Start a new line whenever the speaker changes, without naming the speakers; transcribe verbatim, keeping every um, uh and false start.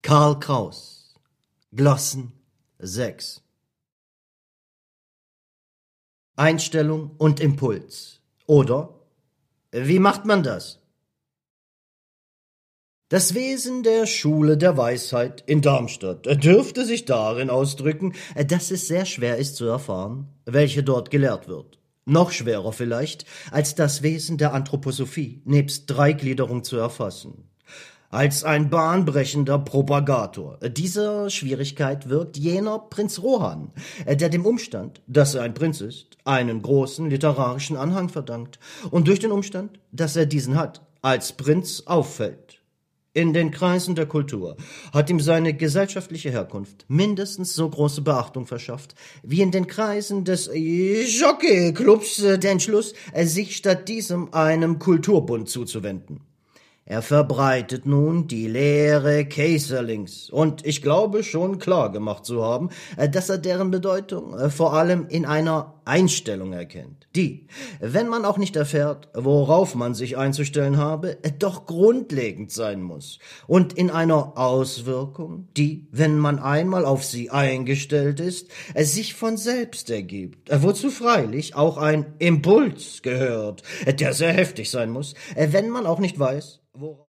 Karl Kraus. Glossen sechs. Einstellung und Impuls. Oder wie macht man das? Das Wesen der Schule der Weisheit in Darmstadt dürfte sich darin ausdrücken, dass es sehr schwer ist zu erfahren, welche dort gelehrt wird. Noch schwerer vielleicht, als das Wesen der Anthroposophie nebst Dreigliederung zu erfassen. Als ein bahnbrechender Propagator dieser Schwierigkeit wirkt jener Prinz Rohan, der dem Umstand, dass er ein Prinz ist, einen großen literarischen Anhang verdankt und durch den Umstand, dass er diesen hat, als Prinz auffällt. In den Kreisen der Kultur hat ihm seine gesellschaftliche Herkunft mindestens so große Beachtung verschafft, wie in den Kreisen des Jockey-Clubs der Entschluss, sich statt diesem einem Kulturbund zuzuwenden. Er verbreitet nun die Lehre Kaiserlings, und ich glaube schon klar gemacht zu haben, dass er deren Bedeutung vor allem in einer Einstellung erkennt, die, wenn man auch nicht erfährt, worauf man sich einzustellen habe, doch grundlegend sein muss, und in einer Auswirkung, die, wenn man einmal auf sie eingestellt ist, sich von selbst ergibt, wozu freilich auch ein Impuls gehört, der sehr heftig sein muss, wenn man auch nicht weiß, worauf